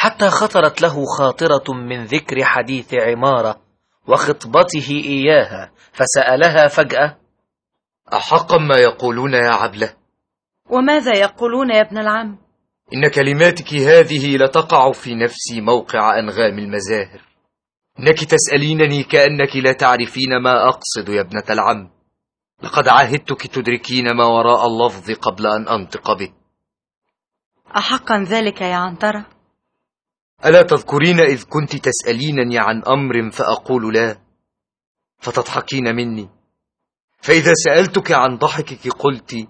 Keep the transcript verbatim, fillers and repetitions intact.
حتى خطرت له خاطرة من ذكر حديث عمارة وخطبته إياها، فسألها فجأة: أحقا ما يقولون يا عبلة؟ وماذا يقولون يا ابن العم؟ إن كلماتك هذه لتقع في نفسي موقع أنغام المزاهر. إنك تسألينني كأنك لا تعرفين ما أقصد يا ابنة العم. لقد عاهدتك تدركين ما وراء اللفظ قبل أن أنطق به. أحقا ذلك يا عنترة؟ ألا تذكرين إذ كنت تسألينني عن أمر فأقول لا، فتضحكين مني، فإذا سألتك عن ضحكك قلت